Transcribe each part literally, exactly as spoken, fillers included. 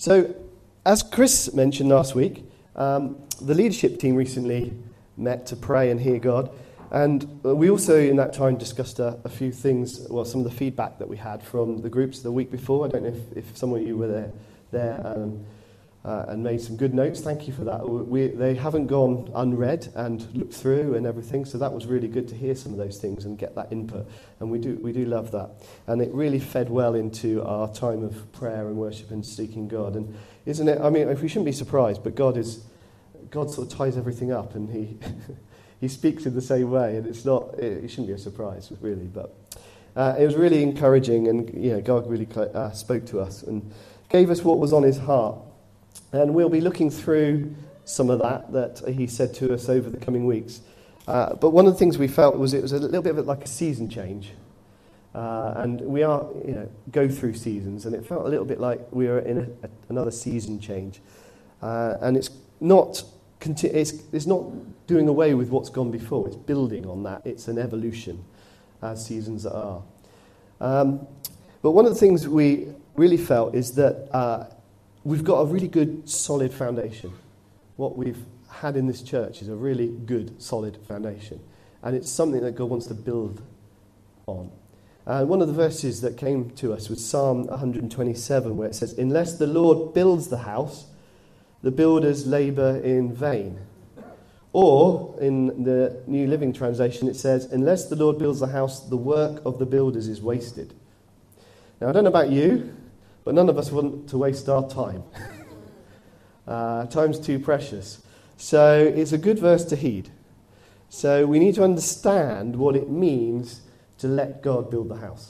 So, as Chris mentioned last week, um, the leadership team recently met to pray and hear God. And we also, in that time, discussed a, a few things, well, some of the feedback that we had from the groups the week before. I don't know if, if some of you were there, there um, uh, and made some good notes. Thank you for that. We, they haven't gone unread and looked through and everything, so that was really good to hear some of those things and get that input. And we do we do love that. And it really fed well into our time of prayer and worship and seeking God. And isn't it, I mean, we shouldn't be surprised, but God is, God sort of ties everything up, and he... He speaks in the same way, and it's not, it, it shouldn't be a surprise, really, but uh, it was really encouraging, and you know, God really uh, spoke to us and gave us what was on his heart. And we'll be looking through some of that that he said to us over the coming weeks. Uh, but one of the things we felt was it was a little bit of a, like a season change. Uh, and we are, you know, go through seasons, and it felt a little bit like we were in a, a, another season change. Uh, and it's not... It's, it's not doing away with what's gone before. It's building on that. It's an evolution, as seasons are. Um, but one of the things we really felt is that uh, we've got a really good, solid foundation. What we've had in this church is a really good, solid foundation. And it's something that God wants to build on. And one of the verses that came to us was Psalm one twenty-seven, where it says, "Unless the Lord builds the house, the builders labour in vain." Or, in the New Living Translation, it says, "Unless the Lord builds the house, the work of the builders is wasted." Now, I don't know about you, but none of us want to waste our time. uh, time's too precious. So, it's a good verse to heed. So, we need to understand what it means to let God build the house.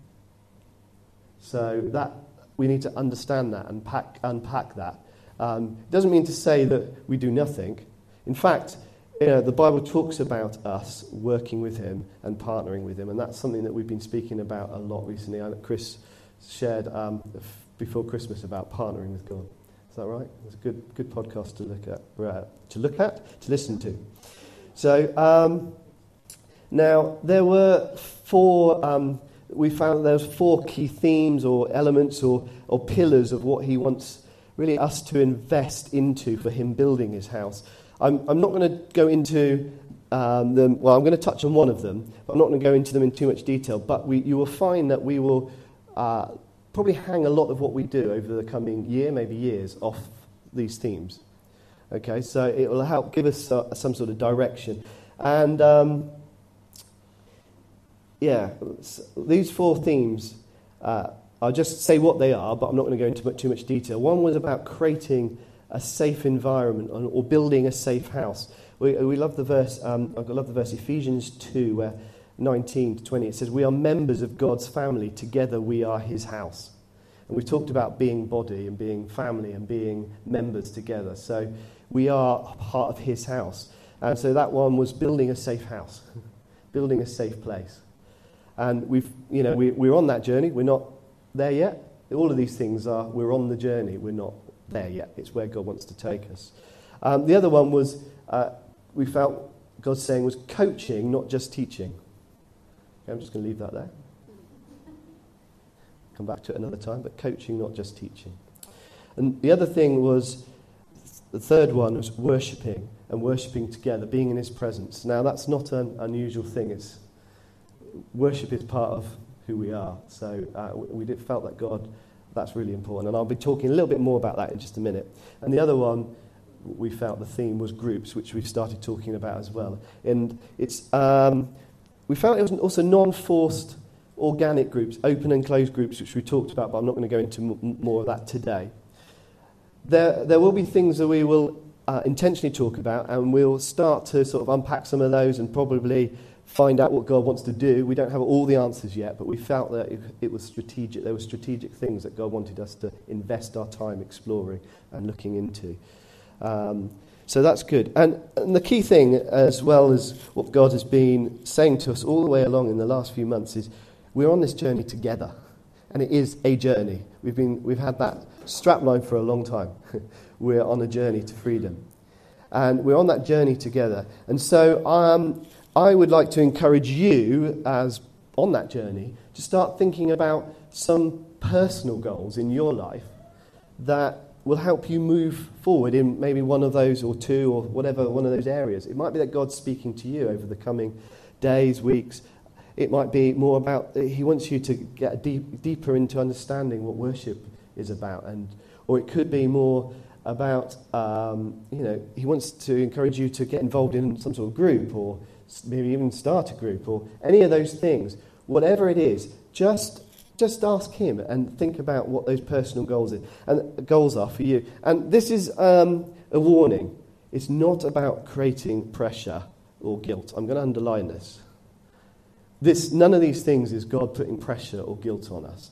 So, that we need to understand that and pack, unpack that. Um, it doesn't mean to say that we do nothing. In fact, you know, the Bible talks about us working with him and partnering with him, and that's something that we've been speaking about a lot recently. I, Chris shared um, before Christmas about partnering with God. Is that right? It's a good good podcast to look at, uh, to look at, to listen to. So um, now there were four. Um, we found there was four key themes or elements or or pillars of what he wants. Really us to invest into for him building his house. I'm, I'm not going to go into um, them, well, I'm going to touch on one of them, but I'm not going to go into them in too much detail, but we, you will find that we will uh, probably hang a lot of what we do over the coming year, maybe years, off these themes. Okay, so it will help give us uh, some sort of direction. And, um, yeah, these four themes... Uh, I'll just say what they are, but I'm not going to go into too much detail. One was about creating a safe environment or building a safe house. We, we love the verse, um, I love the verse Ephesians two, where nineteen to twenty, it says, "We are members of God's family. Together we are his house." And we've talked about being body and being family and being members together. So we are part of his house. And so that one was building a safe house, building a safe place. And we've, you know, we, we're on that journey. We're not there yet. All of these things are, we're on the journey. We're not there yet. It's where God wants to take us. Um, the other one was, uh, we felt God saying was coaching, not just teaching. Okay, I'm just going to leave that there. Come back to it another time, but coaching, not just teaching. And the other thing was, the third one was worshipping and worshipping together, being in his presence. Now, that's not an unusual thing. It's worship is part of who we are. So uh, we did, felt that God, that's really important. And I'll be talking a little bit more about that in just a minute. And the other one, we felt the theme was groups, which we've started talking about as well. And it's um, we felt it was also non-forced organic groups, open and closed groups, which we talked about, but I'm not going to go into m- more of that today. There, there will be things that we will uh, intentionally talk about, and we'll start to sort of unpack some of those and probably find out what God wants to do. We don't have all the answers yet, but we felt that it, it was strategic. There were strategic things that God wanted us to invest our time exploring and looking into. Um, so that's good. And, and the key thing, as well as what God has been saying to us all the way along in the last few months, is we're on this journey together. And it is a journey. We've been we've had that strapline for a long time. We're on a journey to freedom. And we're on that journey together. And so um, I would like to encourage you, as on that journey, to start thinking about some personal goals in your life that will help you move forward in maybe one of those or two or whatever, one of those areas. It might be that God's speaking to you over the coming days, weeks. It might be more about, he wants you to get deep, deeper into understanding what worship is about. And or it could be more about, um, you know, he wants to encourage you to get involved in some sort of group or maybe even start a group or any of those things. Whatever it is, just just ask him and think about what those personal goals are, and goals are for you. And this is um, a warning. It's not about creating pressure or guilt. I'm going to underline this. This none of these things is God putting pressure or guilt on us.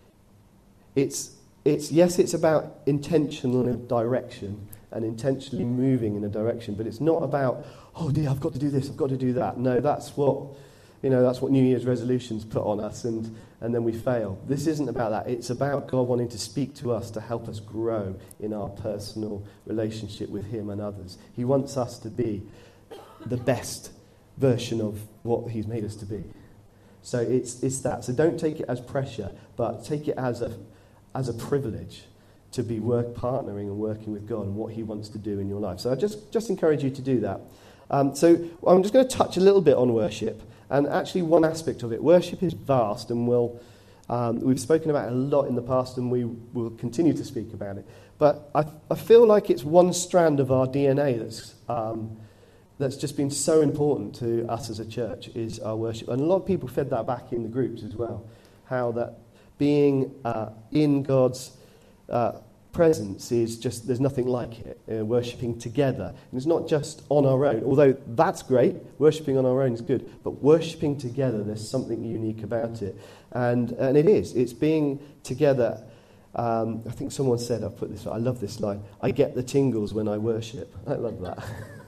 It's it's yes, it's about intentional direction and intentionally moving in a direction, but it's not about, oh dear, I've got to do this, I've got to do that. No, that's what you know, that's what New Year's resolutions put on us, and, and then we fail. This isn't about that. It's about God wanting to speak to us to help us grow in our personal relationship with him and others. He wants us to be the best version of what he's made us to be. So it's it's that. So don't take it as pressure, but take it as a as a privilege to be work partnering and working with God and what he wants to do in your life. So I just, just encourage you to do that. Um, so I'm just going to touch a little bit on worship, and actually one aspect of it. Worship is vast, and we'll, um, we've spoken about it a lot in the past, and we will continue to speak about it. But I, I feel like it's one strand of our D N A that's um, that's just been so important to us as a church, is our worship. And a lot of people fed that back in the groups as well, how that being uh, in God's uh, presence is just, there's nothing like it, uh, worshipping together. And it's not just on our own, although that's great, worshipping on our own is good, but worshipping together, there's something unique about it. And and it is, it's being together. Um, I think someone said, I've put this, I love this line, I get the tingles when I worship. I love that.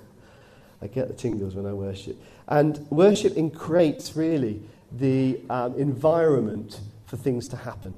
I get the tingles when I worship. And worship creates really the um, environment for things to happen.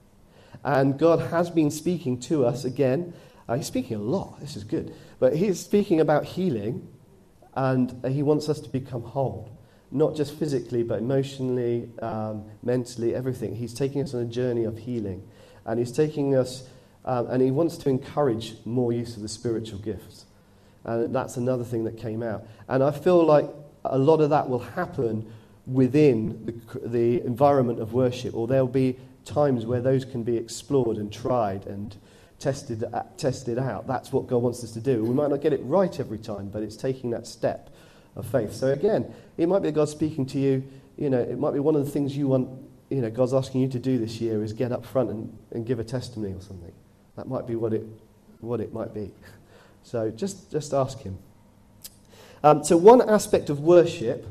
And God has been speaking to us again. Uh, he's speaking a lot. This is good. But he's speaking about healing, and uh, he wants us to become whole. Not just physically, but emotionally, um, mentally, everything. He's taking us on a journey of healing. And he's taking us, um, and he wants to encourage more use of the spiritual gifts. And that's another thing that came out. And I feel like a lot of that will happen within the, the environment of worship, or there'll be times where those can be explored and tried and tested uh, tested out. That's what God wants us to do. We might not get it right every time, but it's taking that step of faith. So again, it might be God speaking to you. You know, it might be one of the things you want, you know, God's asking you to do this year is get up front and, and give a testimony or something. That might be what it what it might be. So just, just ask him. Um, so one aspect of worship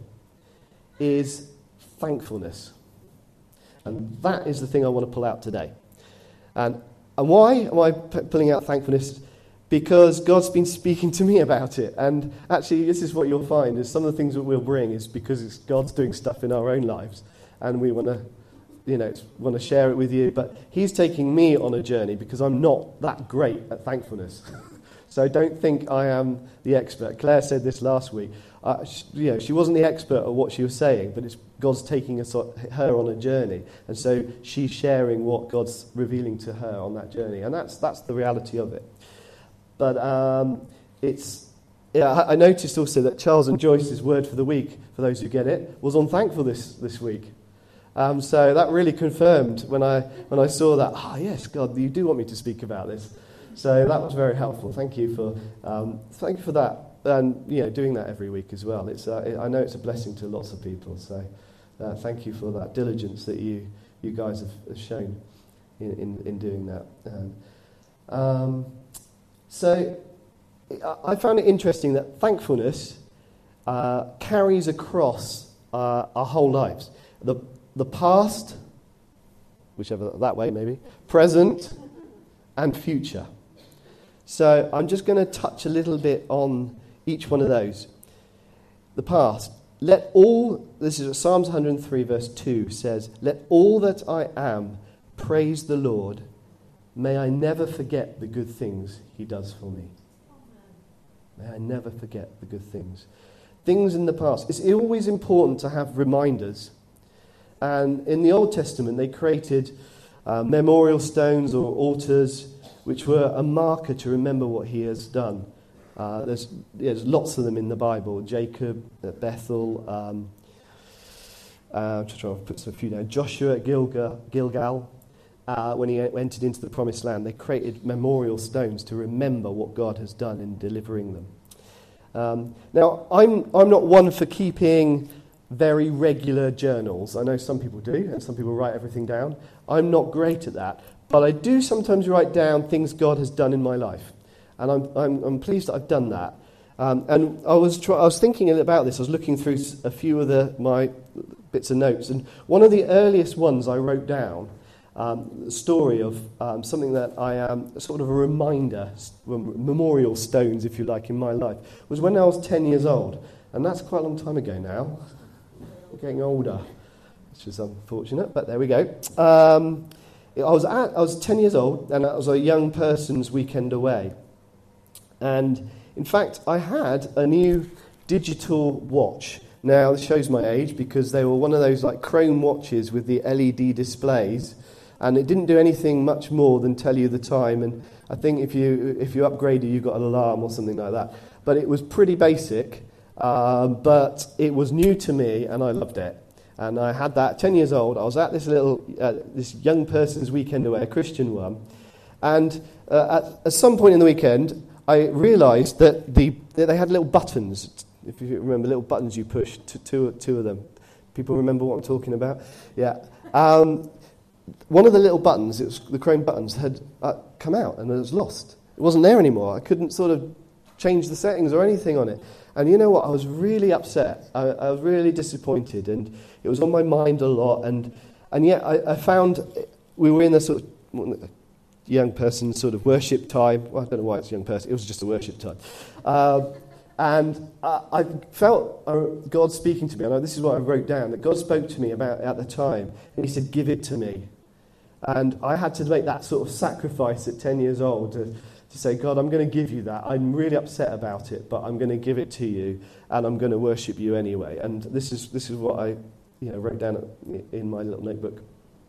is thankfulness. And that is the thing I want to pull out today. And, and why am I p- pulling out thankfulness? Because God's been speaking to me about it. And actually, this is what you'll find, is some of the things that we'll bring is because it's God's doing stuff in our own lives. And we want to, you know, want to share it with you. But he's taking me on a journey because I'm not that great at thankfulness. So don't think I am the expert. Claire said this last week. Uh, she, you know, she wasn't the expert at what she was saying, but it's God's taking us, her on a journey. And so she's sharing what God's revealing to her on that journey. And that's that's the reality of it. But um, it's... Yeah, I, I noticed also that Charles and Joyce's word for the week, for those who get it, was on thankfulness this week. Um, so that really confirmed when I when I saw that, ah, oh, yes, God, you do want me to speak about this. So that was very helpful. Thank you for um, thank you for that, and you know, doing that every week as well. It's uh, I know it's a blessing to lots of people. So uh, thank you for that diligence that you you guys have, have shown in, in, in doing that. Um, um, so I found it interesting that thankfulness uh, carries across uh, our whole lives. The the past, whichever that way maybe, present, and future. So I'm just going to touch a little bit on each one of those. The past. Let all, this is Psalms one hundred three verse two says, let all that I am praise the Lord. May I never forget the good things he does for me. May I never forget the good things. Things in the past. It's always important to have reminders. And in the Old Testament, they created uh, memorial stones or altars which were a marker to remember what he has done. Uh, there's, there's lots of them in the Bible. Jacob at Bethel, um, uh, I'm just trying to put a few down. Joshua at Gilgal, Gilgal uh, when he entered into the promised land, they created memorial stones to remember what God has done in delivering them. Um, now, I'm I'm not one for keeping very regular journals. I know some people do, and some people write everything down. I'm not great at that, but I do sometimes write down things God has done in my life, and I'm I'm, I'm pleased that I've done that. Um, and I was try- I was thinking about this. I was looking through a few of the my bits of notes, and one of the earliest ones I wrote down, um, the story of um, something that I am um, sort of a reminder, memorial stones, if you like, in my life, was when I was ten years old, and that's quite a long time ago now. I'm getting older, which is unfortunate, but there we go. Um, I was at, I was ten years old, and it was a young person's weekend away, and in fact, I had a new digital watch. Now, this shows my age because they were one of those like chrome watches with the L E D displays, and it didn't do anything much more than tell you the time. And I think if you if you upgraded, you got an alarm or something like that. But it was pretty basic, uh, but it was new to me, and I loved it. And I had that ten years old. I was at this little uh, this young person's weekend away, a Christian one, and uh, at, at some point in the weekend, I realised that the that they had little buttons. If you remember, little buttons you push, to, two, two of them. People remember what I'm talking about? Yeah. Um, one of the little buttons, it was the chrome buttons, had uh, come out and it was lost. It wasn't there anymore. I couldn't sort of change the settings or anything on it. And you know what? I was really upset. I, I was really disappointed, and it was on my mind a lot. And and yet I, I found we were in a sort of young person sort of worship time. Well, I don't know why it's young person. It was just a worship time. Uh, And uh, I felt uh, God speaking to me, and this is what I wrote down, that God spoke to me about at the time, and he said, give it to me. And I had to make that sort of sacrifice at ten years old to, to say, God, I'm going to give you that. I'm really upset about it, but I'm going to give it to you, and I'm going to worship you anyway. And this is this is what I you know, wrote down in my little notebook.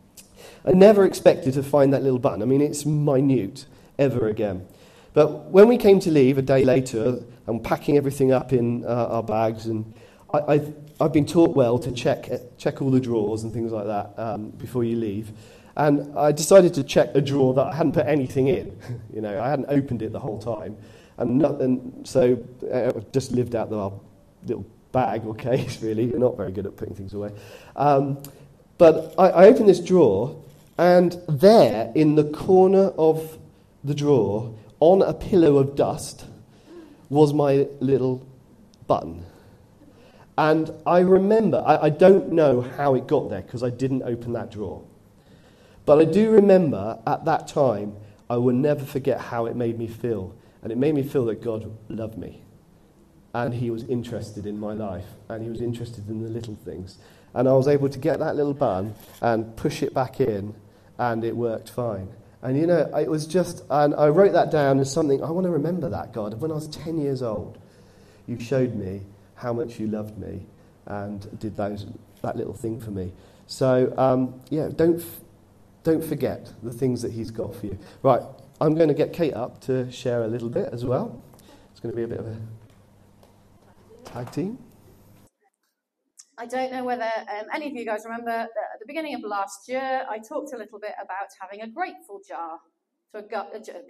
I never expected to find that little button. I mean, it's minute, ever again. But when we came to leave a day later, and packing everything up in uh, our bags, and I, I've, I've been taught well to check check all the drawers and things like that um, before you leave. And I decided to check a drawer that I hadn't put anything in. You know, I hadn't opened it the whole time, and, not, and so I just lived out the little bag or case. Really, we're not very good at putting things away. Um, but I, I opened this drawer, and there in the corner of the drawer, on a pillow of dust, was my little button. And I remember, I, I don't know how it got there because I didn't open that drawer. But I do remember at that time, I will never forget how it made me feel. And it made me feel that God loved me. And he was interested in my life. And he was interested in the little things. And I was able to get that little button and push it back in, and it worked fine. And, you know, it was just, and I wrote that down as something, I want to remember that, God. When I was ten years old, you showed me how much you loved me and did those that little thing for me. So, um, yeah, don't don't forget the things that he's got for you. Right, I'm going to get Kate up to share a little bit as well. It's going to be a bit of a tag team. I don't know whether um, any of you guys remember that at the beginning of last year, I talked a little bit about having a grateful jar. So a jar? A jar?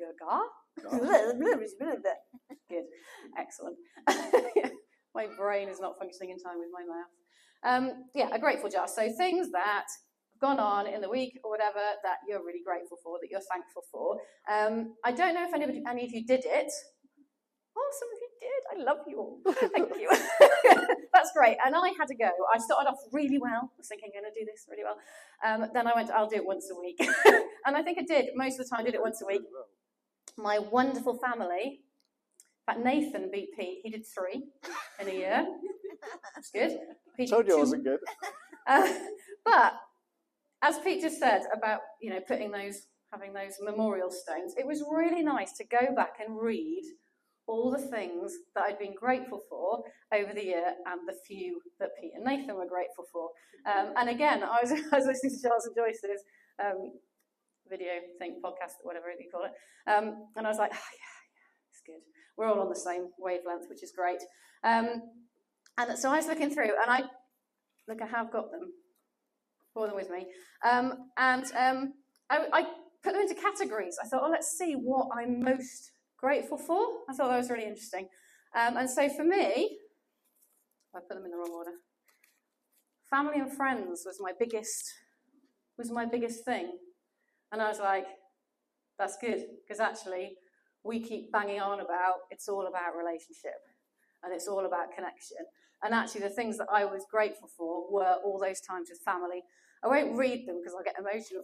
Good. Excellent. My brain is not functioning in time with my mouth. Um, yeah, a grateful jar. So things that have gone on in the week or whatever that you're really grateful for, that you're thankful for. Um, I don't know if anybody, any of you did it. Oh, some of you did. I love you all. Thank you. That's great. And I had to go. I started off really well. I was thinking I'm going to do this really well. Um, then I went, I'll do it once a week. And I think I did. Most of the time I did it once a week. My wonderful family, in fact, Nathan beat Pete. He did three in a year. That's good. Pete I told you I wasn't good. Uh, but as Pete just said about, you know, putting those, having those memorial stones, it was really nice to go back and read all the things that I'd been grateful for over the year and the few that Pete and Nathan were grateful for. Um, and again, I was, I was listening to Charles and Joyce's um, video thing, podcast, whatever you call it. Um, and I was like, oh, yeah, yeah, it's good. We're all on the same wavelength, which is great. Um, and so I was looking through, and I, look, I have got them, pour them with me. Um, and um, I, I put them into categories. I thought, oh, let's see what I'm most grateful for. I thought that was really interesting. Um, and so for me, I put them in the wrong order. Family and friends was my biggest, was my biggest thing. And I was like, that's good, because actually we keep banging on about it's all about relationship and it's all about connection. And actually the things that I was grateful for were all those times with family. I won't read them because I'll get emotional,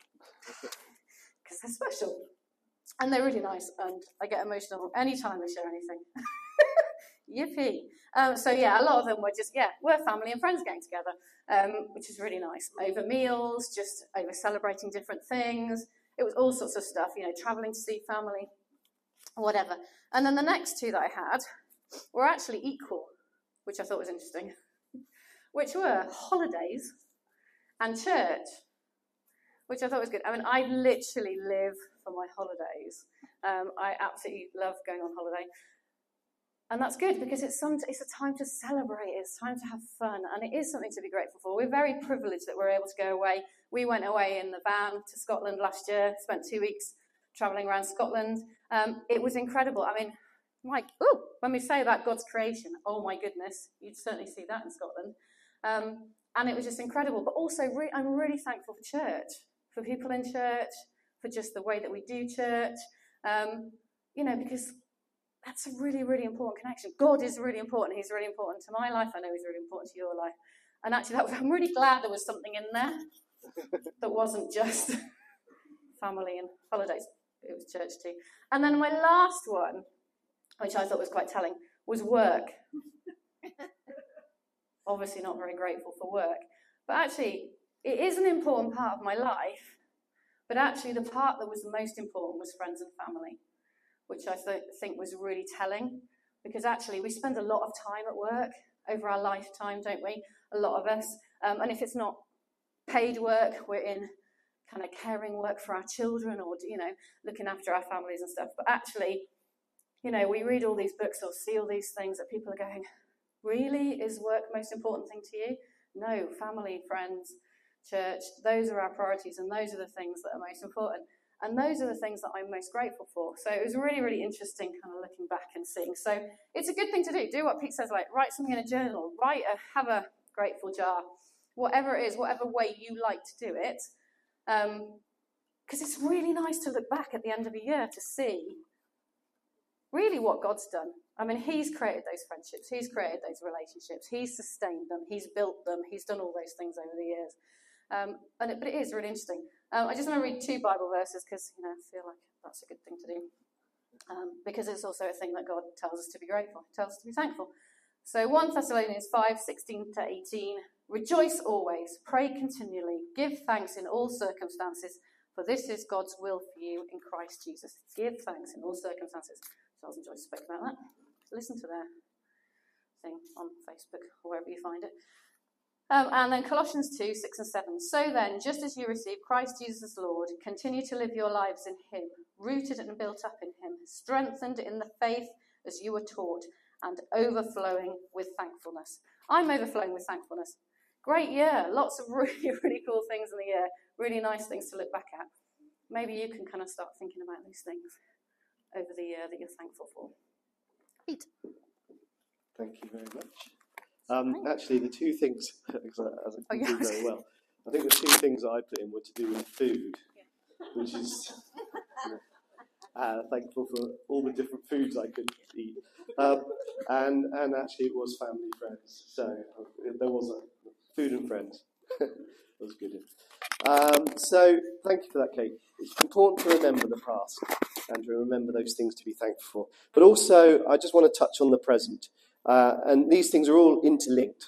because they're special. And they're really nice, and I get emotional anytime they share anything. Yippee. Um, so, yeah, a lot of them were just, yeah, we're family and friends getting together, um, which is really nice. Over meals, just over celebrating different things. It was all sorts of stuff, you know, travelling to see family, whatever. And then the next two that I had were actually equal, which I thought was interesting, which were holidays and church, which I thought was good. I mean, I literally live for my holidays. Um, I absolutely love going on holiday. And that's good, because it's some, it's a time to celebrate, it's time to have fun, and it is something to be grateful for. We're very privileged that we're able to go away. We went away in the van to Scotland last year, spent two weeks travelling around Scotland. Um, it was incredible. I mean, like, ooh, when we say about God's creation, oh my goodness, you'd certainly see that in Scotland. Um, and it was just incredible. But also, re- I'm really thankful for church, for people in church, for just the way that we do church, um, you know, because that's a really, really important connection. God is really important. He's really important to my life. I know he's really important to your life. And actually, that was, I'm really glad there was something in there that wasn't just family and holidays. It was church too. And then my last one, which I thought was quite telling, was work. Obviously not very grateful for work. But actually, it is an important part of my life. But actually, the part that was most important was friends and family, which I th- think was really telling, because actually we spend a lot of time at work over our lifetime, don't we? A lot of us. Um, and if it's not paid work, we're in kind of caring work for our children, or, you know, looking after our families and stuff. But actually, you know, we read all these books or see all these things that people are going, really? Is work the most important thing to you? No, family, friends, church, those are our priorities, and those are the things that are most important. And those are the things that I'm most grateful for. So it was really, really interesting kind of looking back and seeing. So it's a good thing to do. Do what Pete says, like write something in a journal, write a, have a grateful jar, whatever it is, whatever way you like to do it. Because um, it's really nice to look back at the end of a year to see really what God's done. I mean, he's created those friendships. He's created those relationships. He's sustained them. He's built them. He's done all those things over the years. Um, and it, but it is really interesting. Um, I just want to read two Bible verses because, you know, I feel like that's a good thing to do. Um, because it's also a thing that God tells us to be grateful, tells us to be thankful. So First Thessalonians five, sixteen to eighteen, rejoice always, pray continually, give thanks in all circumstances, for this is God's will for you in Christ Jesus. Give thanks in all circumstances. Charles and Joyce spoke about that. Listen to their thing on Facebook or wherever you find it. Um, and then Colossians two, six and seven. So then, just as you received Christ Jesus as Lord, continue to live your lives in him, rooted and built up in him, strengthened in the faith as you were taught, and overflowing with thankfulness. I'm overflowing with thankfulness. Great year. Lots of really, really cool things in the year. Really nice things to look back at. Maybe you can kind of start thinking about these things over the year that you're thankful for. Pete. Thank you very much. Um, actually, the two things, as I, as I can oh, do very well, I think the two things I put in were to do with food, yeah. which is you know, uh, thankful for all the different foods I could eat. Um, and and actually, it was family, friends. So uh, there was a food and friends. That was good. Um, so thank you for that, Kate. It's important to remember the past and to remember those things to be thankful for. But also, I just want to touch on the present. Uh, and these things are all interlinked.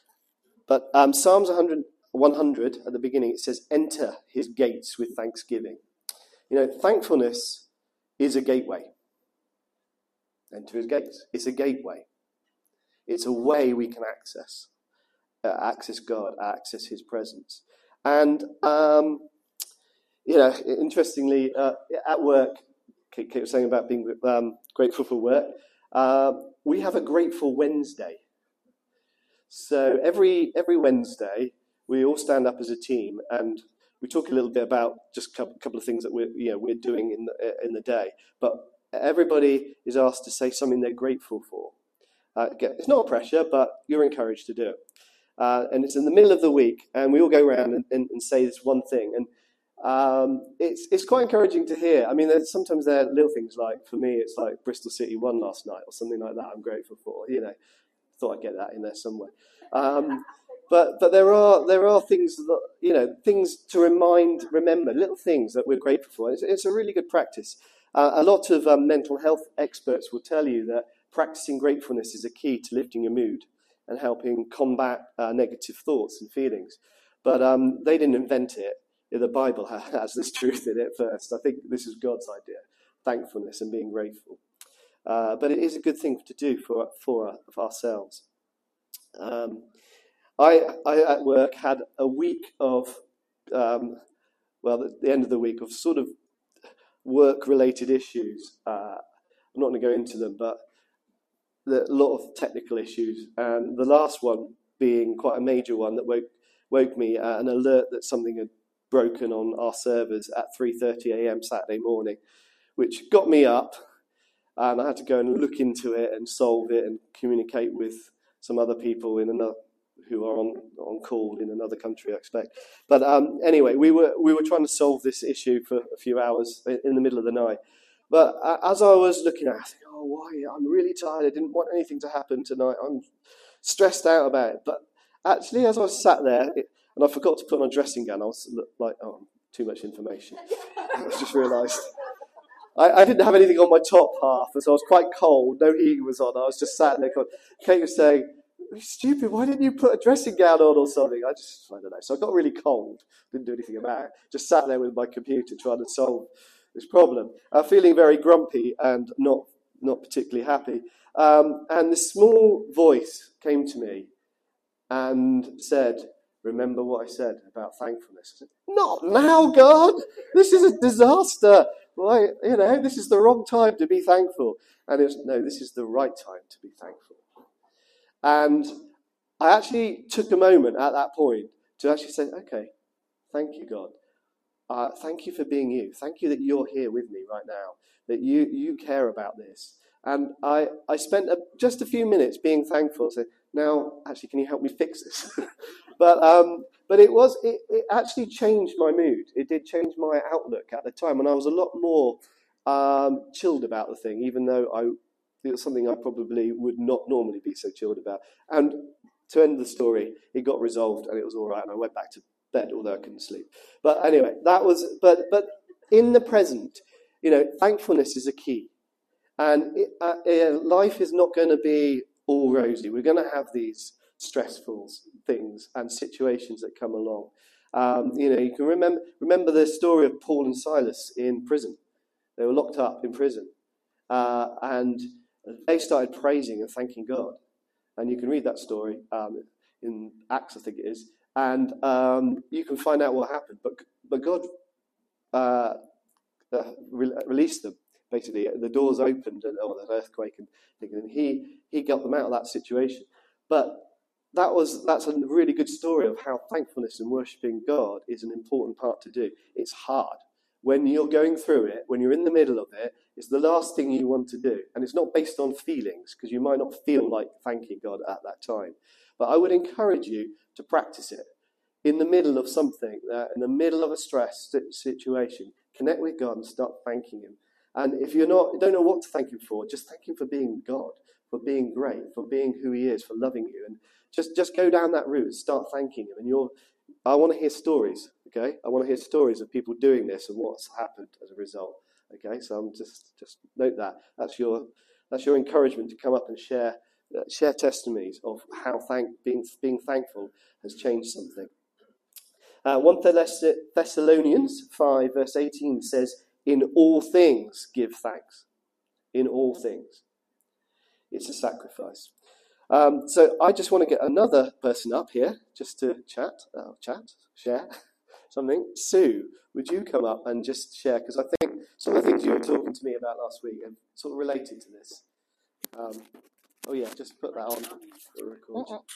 But um, Psalms one hundred, one hundred, at the beginning, it says, enter his gates with thanksgiving. You know, thankfulness is a gateway. Enter his gates. It's a gateway. It's a way we can access, uh, access God, access his presence. And um, you know, interestingly, uh, at work, Kate, Kate was saying about being um, grateful for work. Uh, we have a Grateful Wednesday. So every every Wednesday, we all stand up as a team and we talk a little bit about just a couple of things that we're you know we're doing in the in the day. But everybody is asked to say something they're grateful for. Uh, again, it's not a pressure, but you're encouraged to do it. Uh, and it's in the middle of the week, and we all go around and, and, and say this one thing. And um, it's it's quite encouraging to hear. I mean, there's, sometimes there are little things like, for me, it's like Bristol City won last night or something like that I'm grateful for. You know, thought I'd get that in there somewhere. Um, but but there are there are things that, you know, things to remind, remember, little things that we're grateful for. It's, it's a really good practice. Uh, a lot of um, mental health experts will tell you that practicing gratefulness is a key to lifting your mood and helping combat uh, negative thoughts and feelings. But um, they didn't invent it. The Bible has this truth in it first. I think this is God's idea, thankfulness and being grateful. Uh, but it is a good thing to do for for, for ourselves. Um, I, I, at work, had a week of, um, well, at the end of the week, of sort of work-related issues. Uh, I'm not going to go into them, but a lot of technical issues, and the last one being quite a major one that woke woke me at an alert that something had broken on our servers at three thirty a.m. Saturday morning, which got me up, and I had to go and look into it and solve it and communicate with some other people in another who are on on call in another country, I expect. But um, anyway, we were we were trying to solve this issue for a few hours in the middle of the night. But as I was looking at it, I think, oh, why? I'm really tired. I didn't want anything to happen tonight. I'm stressed out about it. But actually, as I was sat there, it, and I forgot to put on a dressing gown, I was like, oh, too much information. I just realised. I, I didn't have anything on my top half, and so I was quite cold. No heating was on. I was just sat there. Kate was saying, "You're stupid. Why didn't you put a dressing gown on or something?" I just, I don't know. So I got really cold. Didn't do anything about it. Just sat there with my computer trying to solve this problem, uh, feeling very grumpy and not not particularly happy. Um, and this small voice came to me and said, "Remember what I said about thankfulness?" I said, "Not now, God. This is a disaster. Why, you know, this is the wrong time to be thankful." And it was, no, this is the right time to be thankful. And I actually took a moment at that point to actually say, okay, thank you, God. Uh, thank you for being you. Thank you that you're here with me right now, that you you care about this. And I, I spent a, just a few minutes being thankful. So now, actually, can you help me fix this? but um, but it was it, it actually changed my mood. It did change my outlook at the time, and I was a lot more um, chilled about the thing, even though I it was something I probably would not normally be so chilled about. And to end the story, it got resolved, and it was all right, and I went back to bed, although I couldn't sleep. But anyway, that was, but but in the present, you know, thankfulness is a key. And it, uh, uh, life is not going to be all rosy. We're going to have these stressful things and situations that come along. Um, you know, you can remember remember the story of Paul and Silas in prison. They were locked up in prison. Uh, and they started praising and thanking God. And you can read that story um, in Acts, I think it is. And um, you can find out what happened. But but God uh, uh, re- released them. Basically, the doors opened, and oh, an earthquake, and, and he he got them out of that situation. But that was that's a really good story of how thankfulness and worshiping God is an important part to do. It's hard when you're going through it, when you're in the middle of it. It's the last thing you want to do, and it's not based on feelings because you might not feel like thanking God at that time. But I would encourage you to practice it in the middle of something, uh, in the middle of a stress situation. Connect with God and start thanking Him. And if you're not, you don't know what to thank Him for, just thank Him for being God, for being great, for being who He is, for loving you, and just just go down that route and start thanking Him. And you're, I want to hear stories. Okay, I want to hear stories of people doing this and what's happened as a result. Okay, so I'm just just note that that's your that's your encouragement to come up and share uh, share testimonies of how thank being being thankful has changed something. Uh, First Thessalonians five verse eighteen says, "In all things give thanks." In all things, it's a sacrifice. Um, so I just want to get another person up here just to chat, uh, chat, share. something. Sue, would you come up and just share? Because I think some of the things you were talking to me about last week are sort of related to this. Um, oh yeah, just put that on the record. Uh-uh.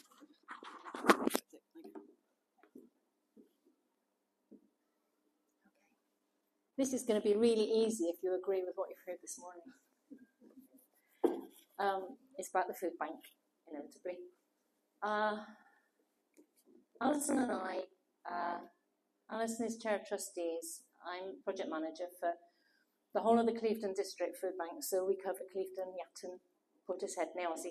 This is going to be really easy if you agree with what you've heard this morning. Um, it's about the food bank, inevitably. Uh, Alison and I, uh, Alison is chair of trustees. I'm project manager for the whole of the Clevedon District Food Bank, so we cover Clevedon, Yatton, Portishead, Nailsea.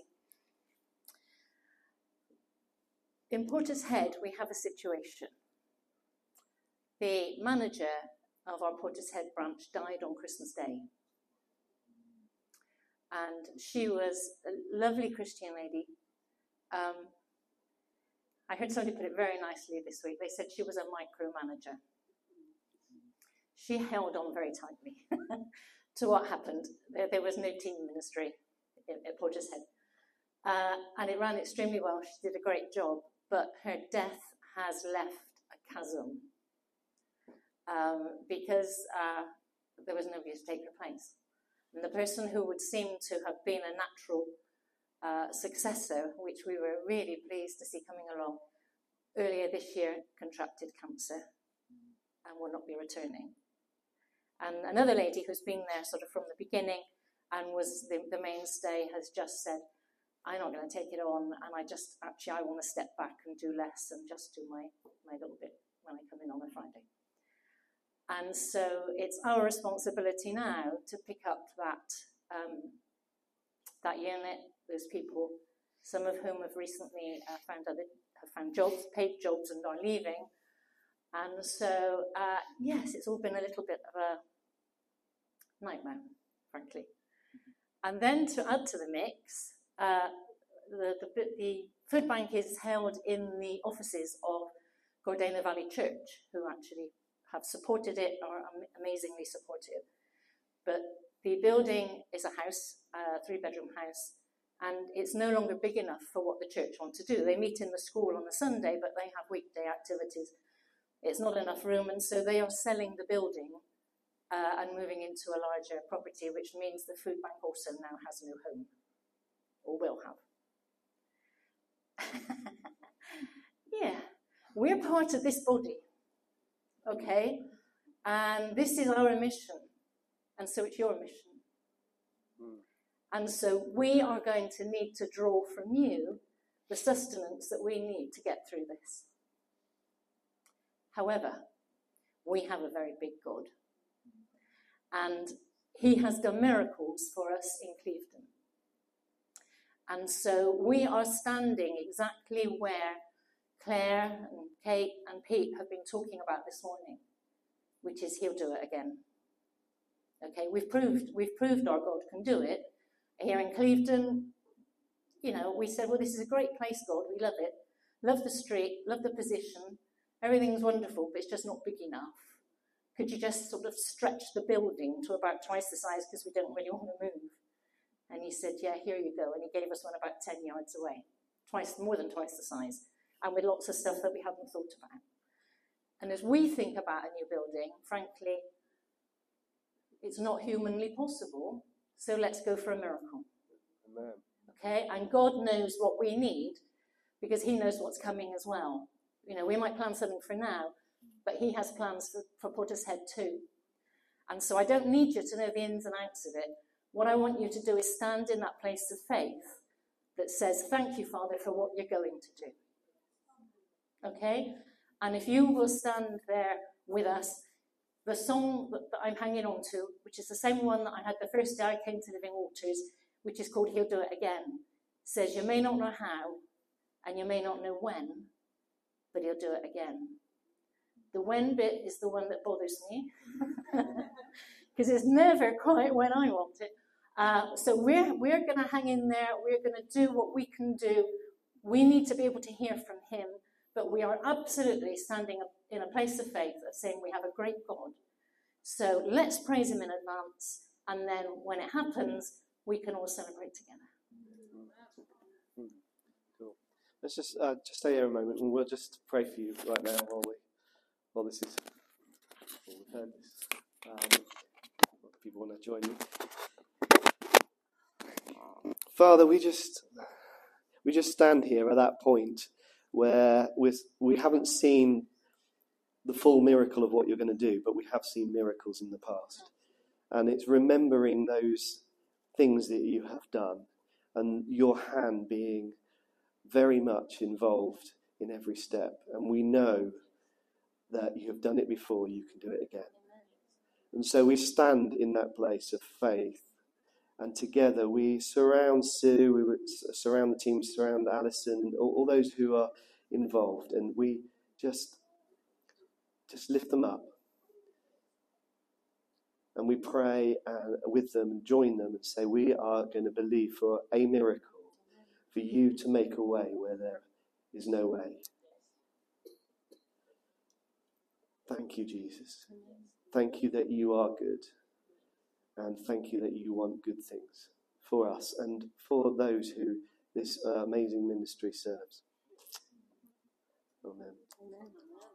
In Portishead, we have a situation. The manager of our Portishead branch died on Christmas Day. And she was a lovely Christian lady. Um, I heard somebody put it very nicely this week. They said she was a micromanager. She held on very tightly to what happened. There, there was no team ministry at, at Portishead. Uh, and it ran extremely well. She did a great job. But her death has left a chasm um, because uh, there was nobody to take her place. And the person who would seem to have been a natural uh, successor, which we were really pleased to see coming along, earlier this year contracted cancer and will not be returning. And another lady who's been there sort of from the beginning and was the, the mainstay has just said, I'm not going to take it on, and I just, actually, I want to step back and do less and just do my, my little bit when I come in on a Friday. And so it's our responsibility now to pick up that, um, that unit, those people, some of whom have recently uh, found other, have found jobs, paid jobs and are leaving. And so, uh, yes, it's all been a little bit of a nightmare, frankly. And then to add to the mix, uh, the, the, the food bank is held in the offices of Gordena Valley Church, who actually have supported it, are amazingly supportive. But the building is a house, a three-bedroom house, and it's no longer big enough for what the church want to do. They meet in the school on a Sunday, but they have weekday activities. It's not enough room, and so they are selling the building uh, and moving into a larger property, which means the food bank also now has no home, or will have. Yeah, we're part of this body, okay? And this is our mission, and so it's your mission. Mm. And so we are going to need to draw from you the sustenance that we need to get through this. However, we have a very big God, and he has done miracles for us in Clevedon. And so we are standing exactly where Claire and Kate and Pete have been talking about this morning, which is he'll do it again. Okay, we've proved, we've proved our God can do it. Here in Clevedon, you know, we said, well, this is a great place, God, we love it. Love the street, love the position. Everything's wonderful, but it's just not big enough. Could you just sort of stretch the building to about twice the size because we don't really want to move? And he said, yeah, here you go. And he gave us one about ten yards away, twice, more than twice the size, and with lots of stuff that we hadn't thought about. And as we think about a new building, frankly, it's not humanly possible, so let's go for a miracle. Amen. Okay, and God knows what we need because he knows what's coming as well. You know, we might plan something for now, but he has plans for, for Portishead too. And so I don't need you to know the ins and outs of it. What I want you to do is stand in that place of faith that says, thank you, Father, for what you're going to do. Okay? And if you will stand there with us, the song that, that I'm hanging on to, which is the same one that I had the first day I came to Living Waters, which is called He'll Do It Again, says you may not know how, and you may not know when, but he'll do it again. The when bit is the one that bothers me, because it's never quite when I want it. Uh, so we're, we're going to hang in there. We're going to do what we can do. We need to be able to hear from him, but we are absolutely standing in a place of faith of saying we have a great God. So let's praise him in advance, and then when it happens, we can all celebrate together. Let's just uh, just stay here a moment, and we'll just pray for you right now while we well, this is, well, we've heard this. Um, if people want to join me. Father, we just, we just stand here at that point where we we haven't seen the full miracle of what you're going to do, but we have seen miracles in the past. And it's remembering those things that you have done and your hand being very much involved in every step. And we know that you have done it before, you can do it again. And so we stand in that place of faith. And together we surround Sue, we surround the team, surround Alison, all, all those who are involved. And we just, just lift them up. And we pray uh, with them and join them and say, we are going to believe for a miracle, for you to make a way where there is no way. Thank you, Jesus. Thank you that you are good. And thank you that you want good things for us and for those who this uh, amazing ministry serves. Amen. Amen.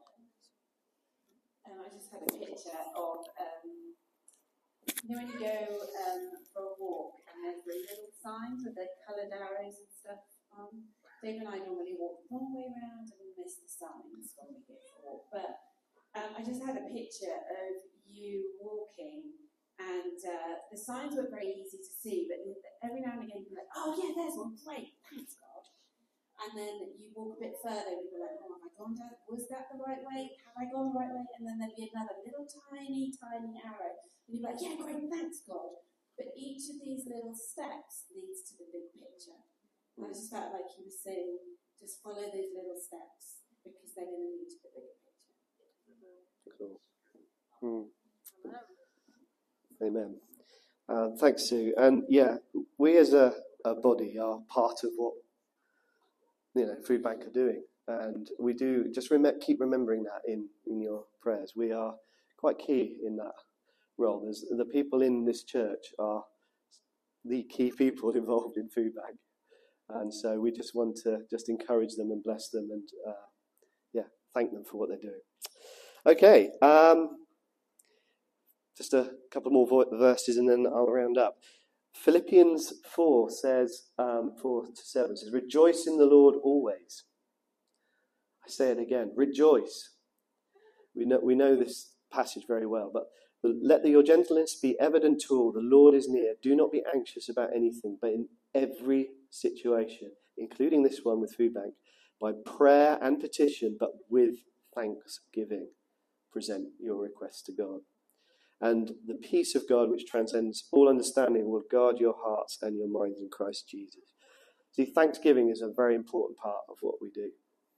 Um, I just had a picture of, um, you know when you go um, for a walk and there's the little signs with the coloured arrows and stuff on? Dave and I normally walk the long way around and we miss the signs when we get to walk. But um, I just had a picture of you walking. And uh, the signs were very easy to see, but every now and again you'd be like, oh yeah, there's one, great, thanks God. And then you walk a bit further and you'd be like, oh, have I gone down, was that the right way? Have I gone the right way? And then there'd be another little tiny, tiny arrow. And you'd be like, yeah, great, thanks God. But each of these little steps leads to the big picture. And I just felt like he was saying, just follow those little steps, because they're going to lead to the bigger picture. Cool. Hmm. Amen. Uh, thanks, Sue. And yeah, we as a, a body are part of what, you know, Food Bank are doing. And we do, just rem- keep remembering that in, in your prayers. We are quite key in that role. There's, the people in this church are the key people involved in Food Bank. And so we just want to just encourage them and bless them and, uh, yeah, thank them for what they're doing. Okay. Um, Just a couple more verses and then I'll round up. Philippians four says, um, four to seven says, rejoice in the Lord always. I say it again, rejoice. We know, we know this passage very well, but let your gentleness be evident to all. The Lord is near. Do not be anxious about anything, but in every situation, including this one with Food Bank, by prayer and petition, but with thanksgiving, present your requests to God. And the peace of God, which transcends all understanding, will guard your hearts and your minds in Christ Jesus. See, thanksgiving is a very important part of what we do.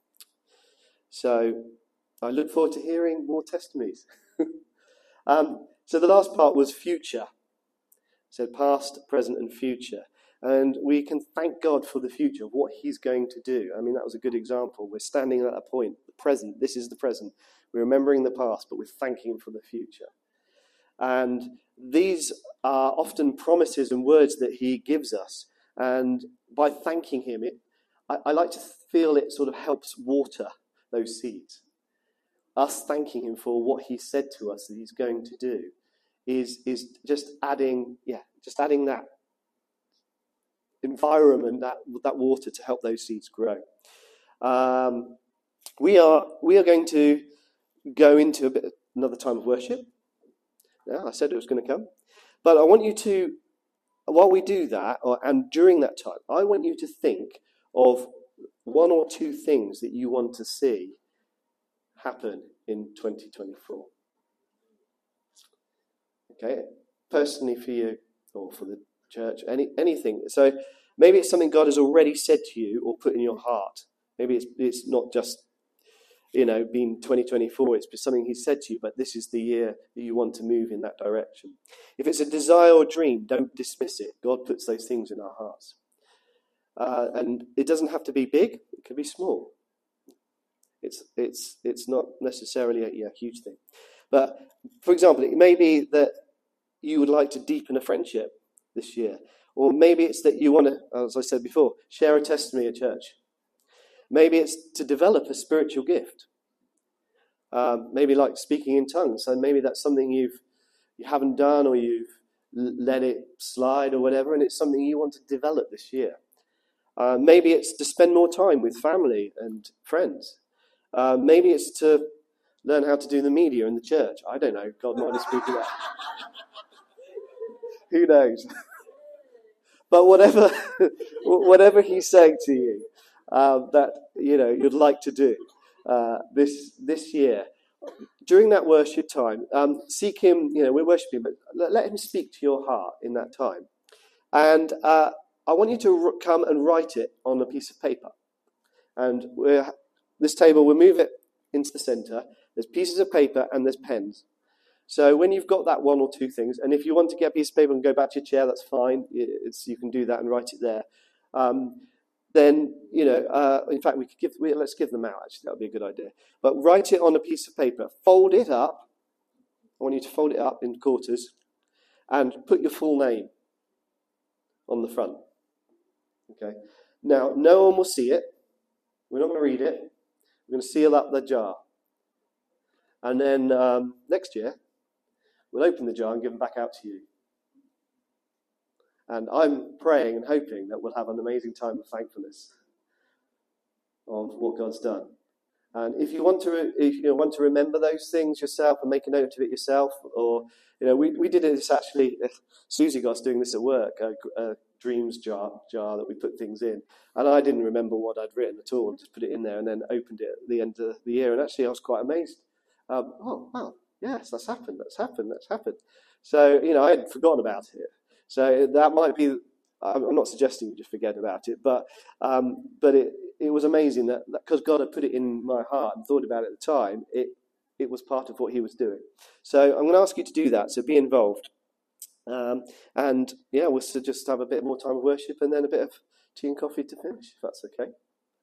So I look forward to hearing more testimonies. um, so the last part was future. So past, present, and future. And we can thank God for the future, of what he's going to do. I mean, that was a good example. We're standing at a point, the present, this is the present. We're remembering the past, but we're thanking him for the future. And these are often promises and words that he gives us. And by thanking him, it, I, I like to feel it sort of helps water those seeds. Us thanking him for what he said to us that he's going to do is, is just adding, yeah, just adding that environment, that, that water to help those seeds grow. Um, we are we are going to go into a bit another time of worship. Yeah, I said it was going to come. But I want you to, while we do that, or, and during that time, I want you to think of one or two things that you want to see happen in twenty twenty-four. Okay, personally for you, or for the church, any anything. So maybe it's something God has already said to you or put in your heart. Maybe it's it's not just, you know, been twenty twenty-four, it's something he said to you, but this is the year that you want to move in that direction. If it's a desire or dream, don't dismiss it. God puts those things in our hearts. Uh, and it doesn't have to be big, it can be small. It's it's it's not necessarily a yeah, huge thing. But, for example, it may be that you would like to deepen a friendship this year. Or maybe it's that you want to, as I said before, share a testimony at church. Maybe it's to develop a spiritual gift. Um, maybe like speaking in tongues. So maybe that's something you've you haven't done, or you've l- let it slide or whatever, and it's something you want to develop this year. Uh, maybe it's to spend more time with family and friends. Uh, maybe it's to learn how to do the media in the church. I don't know. God might be speaking that. Who knows? But whatever, whatever He's saying to you, uh, that you know you'd like to do uh, this this year, during that worship time, um, seek Him. You know, we're worshiping, but let, let Him speak to your heart in that time. And uh, I want you to r- come and write it on a piece of paper. And we're, this table, we'll move it into the centre. There's pieces of paper and there's pens. So when you've got that one or two things, and if you want to get a piece of paper and go back to your chair, that's fine. It's, you can do that and write it there. Um, then, you know, uh, in fact, we could give, we, let's give them out, actually. That would be a good idea. But write it on a piece of paper. Fold it up. I want you to fold it up in quarters and put your full name on the front. Okay. Now, no one will see it. We're not going to read it. We're going to seal up the jar. And then um, next year, we'll open the jar and give them back out to you. And I'm praying and hoping that we'll have an amazing time of thankfulness of what God's done. And if you want to, if you want to remember those things yourself and make a note of it yourself, or you know, we we did this actually. Susie got us doing this at work, a, a dreams jar jar that we put things in, and I didn't remember what I'd written at all, and just put it in there, and then opened it at the end of the year, and actually I was quite amazed. Um, oh wow, yes, that's happened. That's happened. That's happened. So you know, I had forgotten about it. So that might be. I'm not suggesting you just forget about it, but um, but it. It was amazing that because God had put it in my heart and thought about it at the time, it it was part of what He was doing. So I'm going to ask you to do that. So be involved, um, and yeah, we'll just have a bit more time of worship and then a bit of tea and coffee to finish, if that's okay.